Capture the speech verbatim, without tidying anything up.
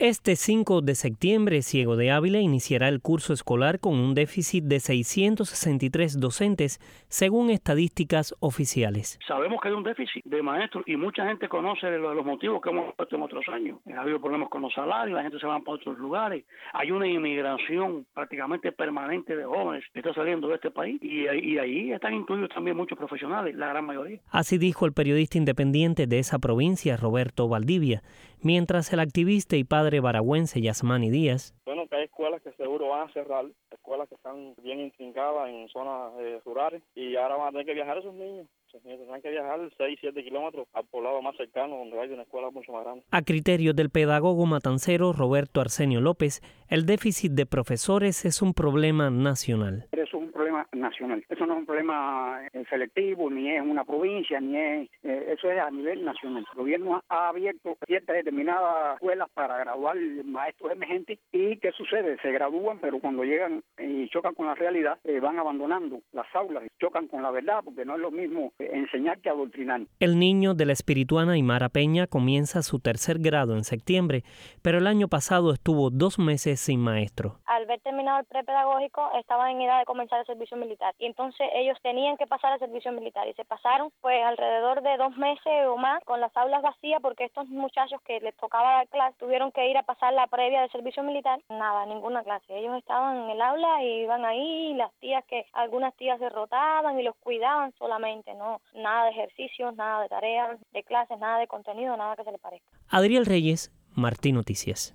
Este cinco de septiembre, Ciego de Ávila iniciará el curso escolar con un déficit de seiscientos sesenta y tres docentes, según estadísticas oficiales. Sabemos que hay un déficit de maestros y mucha gente conoce de los motivos que hemos puesto en otros años. Ha habido problemas con los salarios, la gente se va para otros lugares. Hay una inmigración prácticamente permanente de jóvenes que está saliendo de este país y, y ahí están incluidos también muchos profesionales, la gran mayoría. Así dijo el periodista independiente de esa provincia, Roberto Valdivia, mientras el activista y padre baragüense Yasmani Díaz. Bueno, que hay escuelas que seguro van a cerrar, escuelas que están bien intrincadas en zonas eh, rurales y ahora van a tener que viajar esos niños. Esos niños tendrán que viajar seis, siete kilómetros al poblado más cercano donde hay una escuela mucho más grande. A criterio del pedagogo matancero Roberto Arsenio López, el déficit de profesores es un problema nacional. Es un problema nacional. Eso no es un problema selectivo, ni es una provincia, ni es... Eh, eso es a nivel nacional. El gobierno ha abierto ciertas determinadas escuelas para graduar maestros emergentes y ¿qué sucede? Se gradúan, pero cuando llegan y chocan con la realidad, eh, van abandonando las aulas, chocan con la verdad, porque no es lo mismo enseñar que adoctrinar. El niño de la espirituana Aymara Peña comienza su tercer grado en septiembre, pero el año pasado estuvo dos meses sin maestro. Al ver terminado el prepedagógico, estaban en edad de comenzar el servicio militar y entonces ellos tenían que pasar al servicio militar y se pasaron pues alrededor de dos meses o más con las aulas vacías porque estos muchachos que les tocaba dar clase tuvieron que ir a pasar la previa del servicio militar. Nada, ninguna clase. Ellos estaban en el aula y iban ahí, y las tías que algunas tías se rotaban y los cuidaban solamente, no, nada de ejercicios, nada de tareas, de clases, nada de contenido, nada que se le parezca. Adriel Reyes, Martín Noticias.